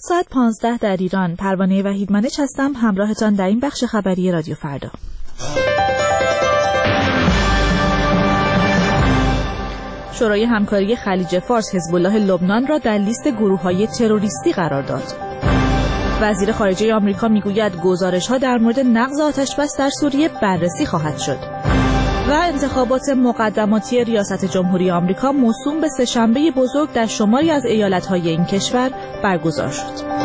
ساعت 15 در ایران. پروانه وحیدمنش هستم همراهتان در این بخش خبری رادیو فردا. شورای همکاری خلیج فارس حزب الله لبنان را در لیست گروه‌های تروریستی قرار داد. وزیر خارجه آمریکا میگوید گزارش‌ها در مورد نقض آتش‌بس در سوریه بررسی خواهد شد. و انتخابات مقدماتی ریاست جمهوری آمریکا موسوم به سه‌شنبه بزرگ در شماری از ایالت‌های این کشور برگزار شد.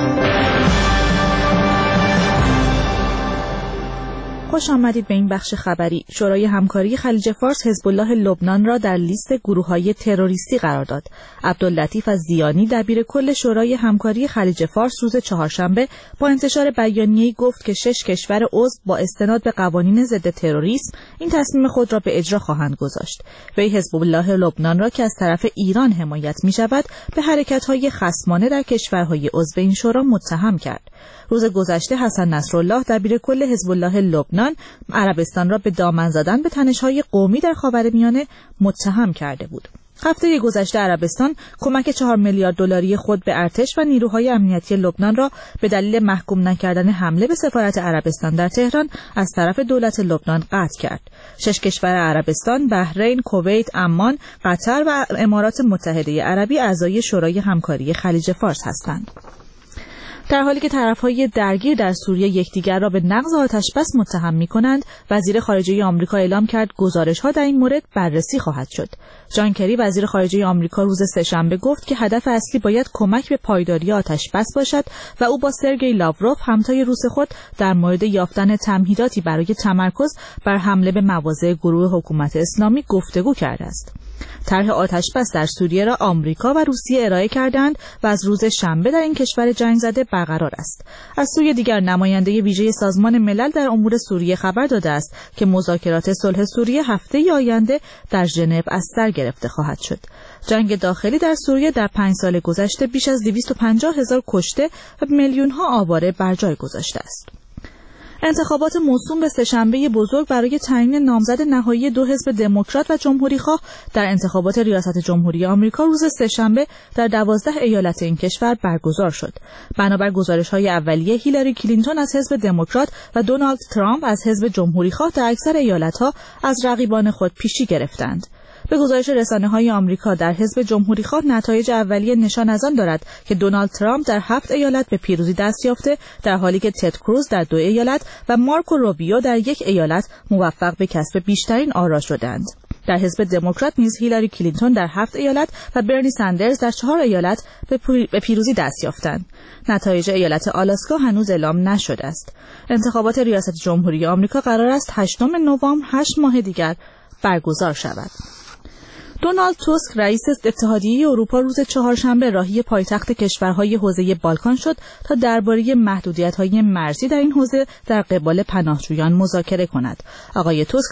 خوش آمدید به این بخش خبری. شورای همکاری خلیج فارس حزب الله لبنان را در لیست گروه‌های تروریستی قرار داد. عبداللطیف الزیانی دبیر کل شورای همکاری خلیج فارس روز چهارشنبه با انتشار بیانیه‌ای گفت که 6 کشور عضو با استناد به قوانین ضد تروریسم این تصمیم خود را به اجرا خواهند گذاشت. وی حزب الله لبنان را که از طرف ایران حمایت می‌شود به حرکت‌های خصمانه در کشورهای عضو این شورا متهم کرد. روز گذشته حسن نصرالله دبیر کل حزب الله لبنان عربستان را به دامن زدن به تنش‌های قومی در خاورمیانه متهم کرده بود. هفته گذشته عربستان کمک 4 میلیارد دلاری خود به ارتش و نیروهای امنیتی لبنان را به دلیل محکوم نکردن حمله به سفارت عربستان در تهران از طرف دولت لبنان قطع کرد. 6 کشور عربستان، بحرین، کویت، عمان، قطر و امارات متحده عربی اعضای شورای همکاری خلیج فارس هستند. در حالی که طرف‌های درگیر در سوریه یکدیگر را به نقض آتش‌بس متهم می‌کنند، وزیر خارجه آمریکا اعلام کرد گزارش‌ها در این مورد بررسی خواهد شد. جان کری وزیر خارجه آمریکا روز سه‌شنبه گفت که هدف اصلی باید کمک به پایداری آتش‌بس باشد و او با سرگئی لاوروف همتای روس خود در مورد یافتن تمهیداتی برای تمرکز بر حمله به مواضع گروه حکومت اسلامی گفتگو کرده است. طرح آتش‌بس در سوریه را آمریکا و روسیه ارائه کردند و از روز شنبه در این کشور جنگ زده برقرار است. از سوی دیگر نماینده ویژه سازمان ملل در امور سوریه خبر داده است که مذاکرات صلح سوریه هفته آینده در ژنو از سر گرفته خواهد شد. جنگ داخلی در سوریه در 5 سال گذشته بیش از 250,000 کشته و میلیون‌ها آواره بر جای گذاشته است. انتخابات موسوم به سه‌شنبه بزرگ برای تعیین نامزد نهایی 2 حزب دموکرات و جمهوری‌خواه در انتخابات ریاست جمهوری آمریکا روز سه‌شنبه در 12 ایالت این کشور برگزار شد. بنابر گزارش‌های اولیه هیلاری کلینتون از حزب دموکرات و دونالد ترامپ از حزب جمهوری‌خواه در اکثر ایالت‌ها از رقیبان خود پیشی گرفتند. به گزارش رسانه‌های آمریکا در حزب جمهوری‌خواه نتایج اولیه نشان از آن دارد که دونالد ترامپ در 7 ایالت به پیروزی دست یافته، در حالی که تد کروز در 2 ایالت و مارکو روبیو در 1 ایالت موفق به کسب بیشترین آرا شدند. در حزب دموکرات نیز هیلاری کلینتون در 7 ایالت و برنی سندرز در 4 ایالت به پیروزی دست یافتند. نتایج ایالت آلاسکا هنوز اعلام نشده است. انتخابات ریاست جمهوری آمریکا قرار است 8 نوامبر 8 ماه دیگر برگزار شود. دونالد توسک رئیس اتحادیه اروپا روز چهارشنبه راهی پایتخت کشورهای حوزه بالکان شد تا درباره محدودیت‌های مرزی در این حوزه در قبال پناهجویان مذاکره کند. آقای توسک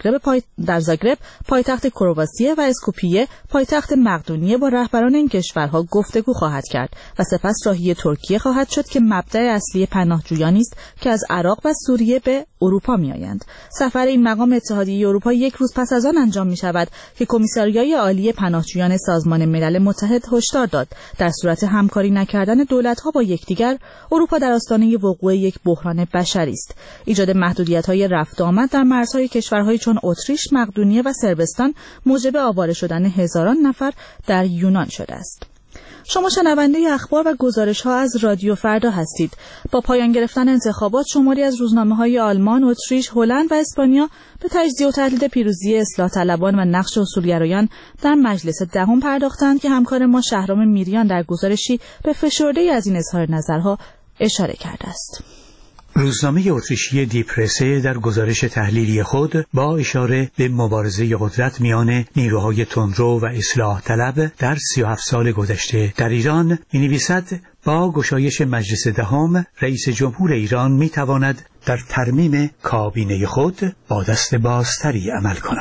در زاگرب پایتخت کرواتیه و اسکوپیه پایتخت مقدونیه با رهبران این کشورها گفتگو خواهد کرد و سپس راهی ترکیه خواهد شد که مبدأ اصلی پناهجویانی است که از عراق و سوریه به اروپا می‌آیند. سفر این مقام اتحادیه اروپا 1 روز پس از آن انجام می‌شود که کمیساریای عالی پناهجویان سازمان ملل متحد هشدار داد در صورت همکاری نکردن دولت‌ها با یکدیگر اروپا در آستانه وقوع یک بحران بشری است. ایجاد محدودیت‌های رفت و آمد در مرزهای کشورهای چون اتریش، مقدونیه و صربستان موجب آواره شدن هزاران نفر در یونان شده است. شما شنونده اخبار و گزارش‌ها از رادیو فردا هستید. با پایان گرفتن انتخابات شماری از روزنامه‌های آلمان، اتریش، هلند و اسپانیا به تجزیه و تحلیل پیروزی اصلاح طلبان و نقش اصولگرایان در مجلس دهم پرداختند که همکار ما شهرام میریان در گزارشی به فشرده‌ای از این اظهار نظرها اشاره کرده است. روزنامه اتریشی دی پرسه در گزارش تحلیلی خود با اشاره به مبارزه قدرت میان نیروهای تندرو و اصلاح طلب در 37 سال گذشته در ایران می‌نویسد با گشایش مجلس دهم رئیس جمهور ایران می‌تواند در ترمیم کابینه خود با دست بازتری عمل کند.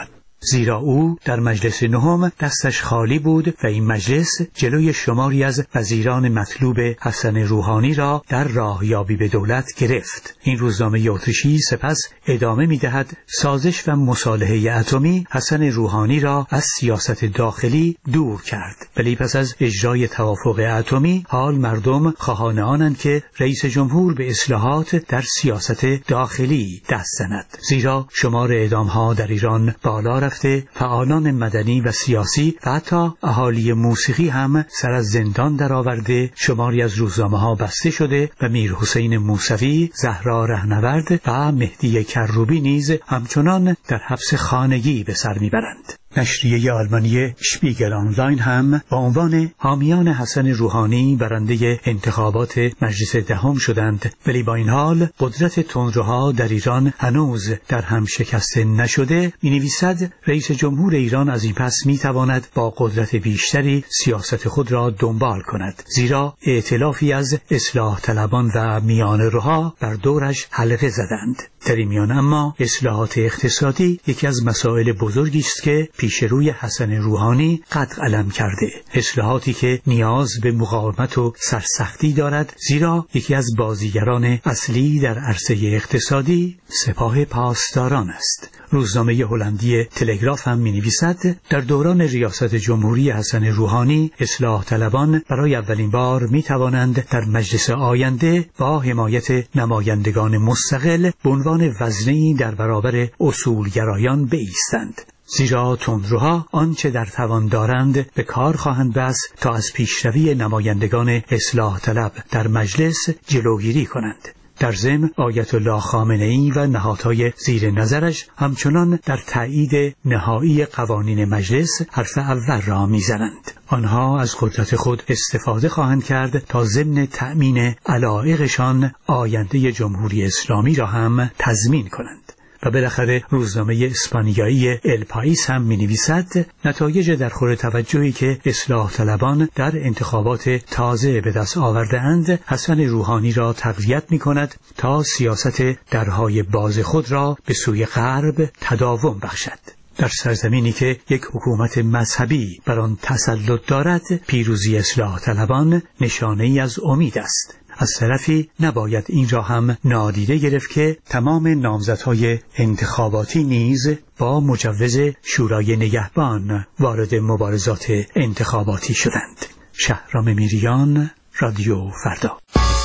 زیرا او در مجلس نهم دستش خالی بود و این مجلس جلوی شماری از وزیران مطلوب حسن روحانی را در راهیابی به دولت گرفت. این روزنامه اتریشی سپس ادامه می‌دهد سازش و مصالحه اتمی حسن روحانی را از سیاست داخلی دور کرد، ولی پس از اجرای توافق اتمی حال مردم خواهان آنند که رئیس جمهور به اصلاحات در سیاست داخلی دست زند، زیرا شمار اعدام‌ها در ایران بالا رفته، فعالان مدنی و سیاسی و حتی اهالی موسیقی هم سر از زندان درآورده، شماری از روزنامه‌ها بسته شده و میرحسین موسوی، زهرا رهنورد و مهدی کروبی نیز همچنان در حبس خانگی به سر میبرند. نشریه آلمانی شپیگل آنلاین هم با عنوان حامیان حسن روحانی برنده انتخابات مجلس دهم شدند، ولی با این حال قدرت تندروها در ایران هنوز در هم شکسته نشده. می‌نویسد رئیس جمهور ایران از این پس می‌تواند با قدرت بیشتری سیاست خود را دنبال کند، زیرا ائتلافی از اصلاح طلبان و میانه‌روها بر دورش حلقه زدند. در این میان اما اصلاحات اقتصادی یکی از مسائل بزرگی است که پیش روی حسن روحانی قد علم کرده، اصلاحاتی که نیاز به مقاومت و سرسختی دارد، زیرا یکی از بازیگران اصلی در عرصه اقتصادی سپاه پاسداران است. روزنامه هلندی تلگراف هم می‌نویسد در دوران ریاست جمهوری حسن روحانی اصلاح طلبان برای اولین بار می‌توانند در مجلس آینده با حمایت نمایندگان مستقل به عنوان وزنه‌ای در برابر اصولگرایان بایستند، زیرا تندروها آنچه در توان دارند به کار خواهند بست تا از پیشروی نمایندگان اصلاح طلب در مجلس جلوگیری کنند. در ضمن آیت الله خامنه‌ای و نهادهای زیر نظرش همچنان در تایید نهایی قوانین مجلس حرف اول را می‌زنند. آنها از قدرت خود استفاده خواهند کرد تا ضمن تأمین علایقشان آینده جمهوری اسلامی را هم تضمین کنند. و بالاخره روزنامه اسپانیایی ال پائیس هم می‌نویسد نتایج درخور توجهی که اصلاح طلبان در انتخابات تازه به دست آورده‌اند حسن روحانی را تقویت می‌کند تا سیاست درهای باز خود را به سوی غرب تداوم بخشد. در سرزمینی که یک حکومت مذهبی بر آن تسلط دارد، پیروزی اصلاح طلبان نشانه‌ای از امید است. از طرفی نباید این را هم نادیده گرفت که تمام نامزدهای انتخاباتی نیز با مجوز شورای نگهبان وارد مبارزات انتخاباتی شدند. شهرام میریان، رادیو فردا.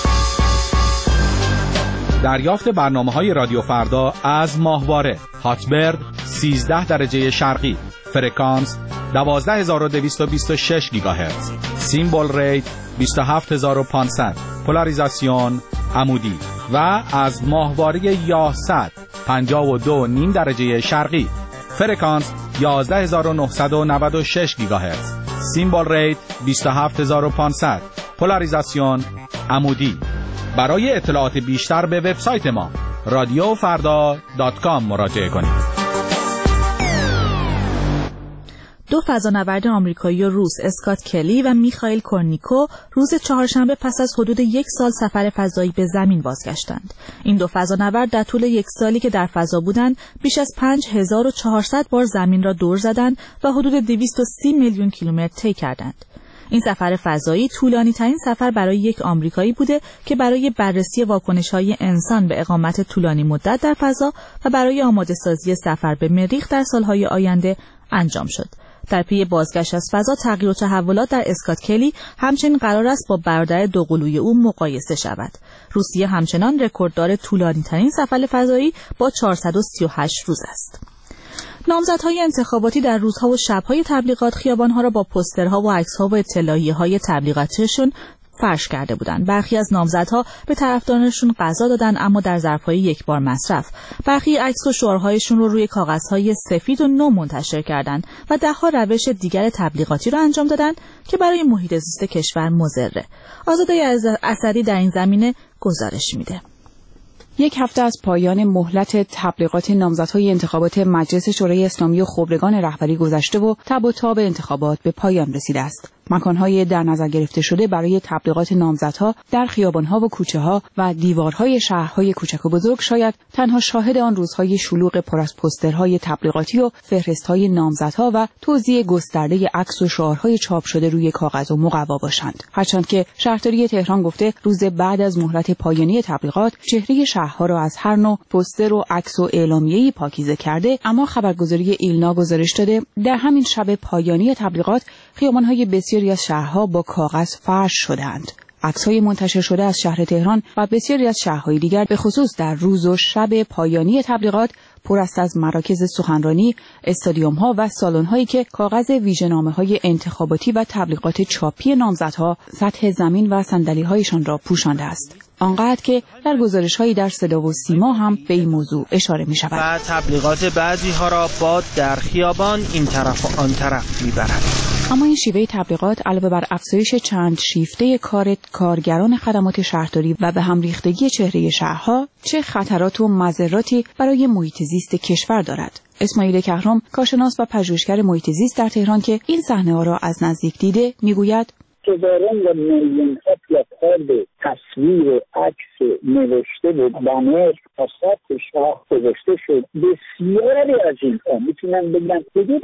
دریافت برنامه‌های رادیو فردا از ماهواره هاتبرد 13 درجه شرقی، فرکانس 12226 گیگاهرتز، سیمبل ریت 27500، پولاریزاسیون عمودی و از ماهواره یاهصد 52.5 درجه شرقی، فرکانس 11996 گیگاهرتز، سیمبل ریت 27500، پولاریزاسیون عمودی. برای اطلاعات بیشتر به وبسایت ما radiofarda.com مراجعه کنید. دو فضانورد آمریکایی و روس اسکات کلی و میخائیل کورنیکو روز چهارشنبه پس از حدود 1 سال سفر فضایی به زمین بازگشتند. این دو فضانورد در طول 1 سالی که در فضا بودند بیش از 5400 بار زمین را دور زدند و حدود 230 میلیون کیلومتر طی کردند. این سفر فضایی طولانی ترین سفر برای یک آمریکایی بوده که برای بررسی واکنش‌های انسان به اقامت طولانی مدت در فضا و برای آماده سازی سفر به مریخ در سالهای آینده انجام شد. در پی بازگشت از فضا تغییر و تحولات در اسکات کلی همچنین قرار است با برادر دوقلوی او مقایسه شود. روسیه همچنان رکورددار طولانی ترین سفر فضایی با 438 روز است. نامزدهای انتخاباتی در روزها و شبهای تبلیغات خیابانها را با پوسترها و عکس‌ها و اطلاعیه‌های تبلیغاتیشون فرش کرده بودند. برخی از نامزدها به طرفدارانشون غذا دادن اما در ظرف‌های یک بار مصرف. برخی عکس و شعارهایشون رو روی کاغذهای سفید و نو منتشر کردند و ده‌ها روش دیگر تبلیغاتی را انجام دادند که برای محیط زیست کشور مضره. آزاده اسدی در این زمینه گزارش میده. 1 هفته از پایان مهلت تبلیغات نامزدهای انتخابات مجلس شورای اسلامی و خبرگان رهبری گذشته و تب و تاب انتخابات به پایان رسیده است. مکان‌های در نظر گرفته شده برای تبلیغات نامزدها در خیابان‌ها و کوچه‌ها و دیوارهای شهرهای کوچک و بزرگ شاید تنها شاهد آن روزهای شلوغ پر از پوسترهای تبلیغاتی و فهرست‌های نامزدها و توزیع گسترده عکس و شعارهای چاپ شده روی کاغذ و مقوا باشند. هرچند که شهرداری تهران گفته روز بعد از مهلت پایانی تبلیغات چهره شهرها را از هر نوع پوستر و عکس و اعلامیه‌ای پاکیزه کرده، اما خبرگزاری ایلنا گزارش داده در همین شب پایانی تبلیغات خیابان‌های بسیاری از شهرها با کاغذ فرش شدند. عکس‌های منتشر شده از شهر تهران و بسیاری از شهرهای دیگر به خصوص در روز و شب پایانی تبلیغات پر است از مراکز سخنرانی، استادیوم‌ها و سالن‌هایی که کاغذ ویژه‌نامه‌های انتخاباتی و تبلیغات چاپی نامزدها سطح زمین و صندلی‌هایشان را پوشانده است. آنقدر که در گزارش‌هایی در صدا و سیما هم به این موضوع اشاره می‌شود. و تبلیغات بعضی‌ها را باد در خیابان این طرف و آن طرف می‌برد. اما این شیوه تبلیغات علاوه بر افزایش چند شیفته کارگران خدمات شهرداری و به هم ریختگی چهره شهرها، چه خطرات و مضراتی برای محیط زیست کشور دارد. اسماعیل کهرم، کارشناس و پژوهشگر محیط زیست در تهران که این صحنه‌ها را از نزدیک دیده، میگوید هزاران و میلیون‌ها پلاکارد تصویر و عکس نوشته و بنر تا سطح شهر گذاشته شد. بسیاری از اینها میتونم بگم حدود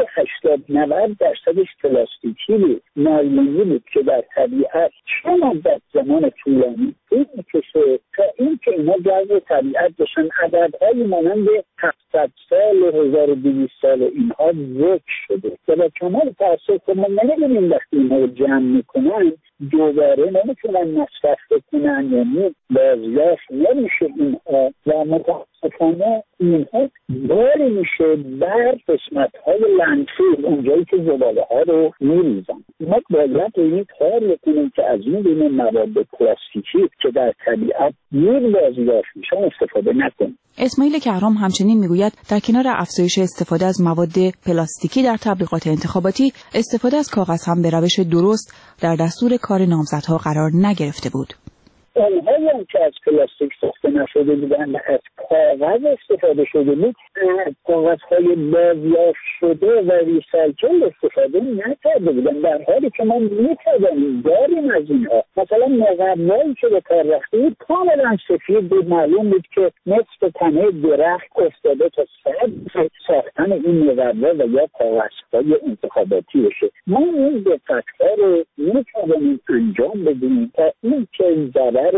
80-90% پلاستیکی بود، نایلونی بود که در طبیعت چه مدت زمان طولانی طول می‌کشه تا اینکه اینا جزو طبیعت بشن. عددهای مانند 700 سال و 1200 سال اینها ذکر شده و با کمال تأسف ما نمی‌بینیم وقتی اینها رو جمع میکنن دوباره نمیتونن مصرف کنن، یعنی بازیافت نمیشه اینها و متاسفانه اینها باری میشه بر قسمت‌های لندفیل، اونجایی که زباله ها رو میریزن. ما باید اینی کار بکنیم که از این گونه مواد پلاستیکی که در طبیعت دیر بازیافت میشن استفاده نکنیم. اسماعیل کهرم همچنین میگوید در کنار افزایش استفاده از مواد پلاستیکی در تبلیغات انتخاباتی، استفاده از کاغذ هم به روش درست در دستور کار نامزدها قرار نگرفته بود. اونهایی هم که از پلاستیک ساخته نشده بودن و از کاغذ استفاده شده بود، کاغذهای بازیافت شده و ریسایکل استفاده نکرده بودن، در حالی که ما میتوانیم داریم از اینها. مثلا مقوایی که به کار رفته بود کاملا سفید بود، معلوم بود که نصف تنه درخت افتاده تا ساختن این مقوا و یا کاغذهای انتخاباتی بشه. ما این دقت‌ها رو میتوانیم انجام بدیم تا این که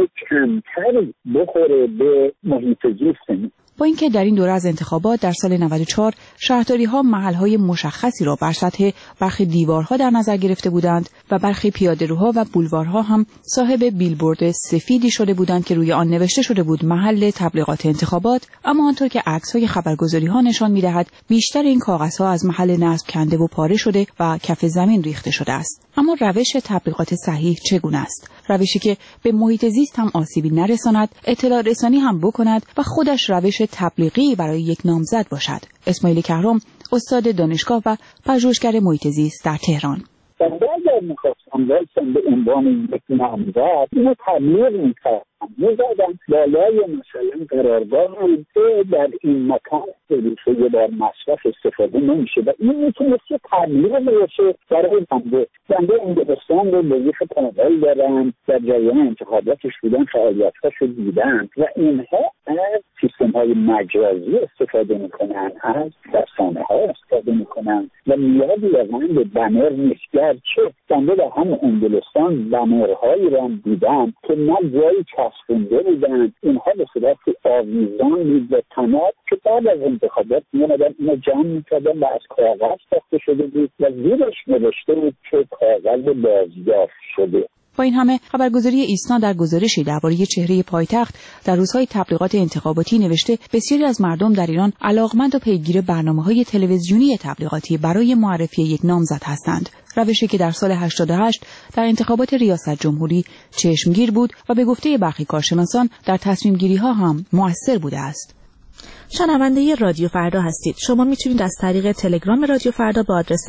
کمتری بخوره به محیط زیستمون. با اینکه در این دوره از انتخابات در سال 94 شهرداری‌ها محل‌های مشخصی را بر سطح برخی دیوارها در نظر گرفته بودند و برخی پیاده‌روها و بولوارها هم صاحب بیلبورد سفیدی شده بودند که روی آن نوشته شده بود محل تبلیغات انتخابات، اما آنطور که عکس‌های خبرگزاری‌ها نشان می‌دهد بیشتر این کاغذها از محل نصب کنده و پاره شده و کف زمین ریخته شده است. اما روش تبلیغات صحیح چگونه است؟ روشی که به محیط زیست هم آسیبی نرساند، اطلاع رسانی هم بکند و خودش روش تبلیغی برای یک نامزد باشد. اسماعیل کهرم، استاد دانشگاه و پژوهشگر محیط زیست در تهران. اگر می‌خواستم وایسم به عنوان یک نامزد اینو تبلیغ می‌کردم، می‌زدم بالای مثلا قرارگاه هم که در این مکان یه بار مصرف استفاده نمیشه و این میتونه که تبلیغ باشه برای بنده انگلستان رو به ویژه کانال دارن، در جریان انتخاباتش بودن، فعالیت‌هاش رو دیدن و اینها از سیستم‌های مجازی استفاده میکنن، از رسانه‌ها استفاده میکنن و نیازی واقعا به بنر نیست. گرچه بنده در همون انگلستان بنرهایی رو هم دیدم که نه جایی چسبونده بودن، اینها به صورت آویزان بود و تناب که بعد از انتخابات می‌آمدن اینو جمع می‌کردن و از کاغذ ساخته شده بود و زیرش نوشته بود که کاغذ بازیافت شده. با این همه خبرگزاری ایسنا در گزارشی درباره چهره پایتخت در روزهای تبلیغات انتخاباتی نوشته بسیاری از مردم در ایران علاقمند و پیگیر برنامه‌های تلویزیونی تبلیغاتی برای معرفی یک نامزد هستند. روشی که در سال 88 در انتخابات ریاست جمهوری چشمگیر بود و به گفته برخی کارشناسان در تصمیم‌گیری‌ها هم مؤثر بوده است. شنونده رادیو فردا هستید. شما میتونید از طریق تلگرام رادیو فردا با آدرس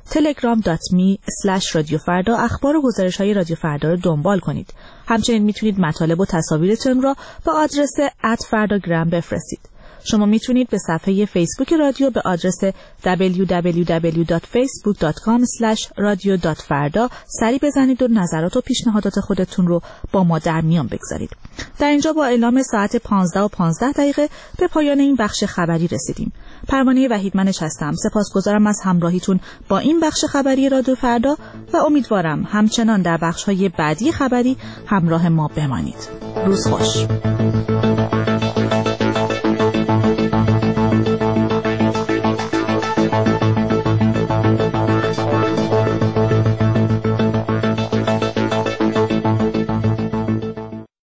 telegram.me/radiofarda اخبار و گزارش‌های رادیو فردا رو دنبال کنید. همچنین میتونید مطالب و تصاویرتون را با آدرس @فرdagram بفرستید. شما میتونید به صفحه فیسبوک رادیو به آدرس www.facebook.com/radio.farda سری بزنید و نظرات و پیشنهادات خودتون رو با ما در میان بگذارید. در اینجا با اعلام ساعت 15:15 به پایان این بخش خبری رسیدیم. پروانه وحیدمنش هستم. سپاسگزارم از همراهیتون با این بخش خبری رادیو فردا و امیدوارم همچنان در بخش‌های بعدی خبری همراه ما بمانید. روز خوش.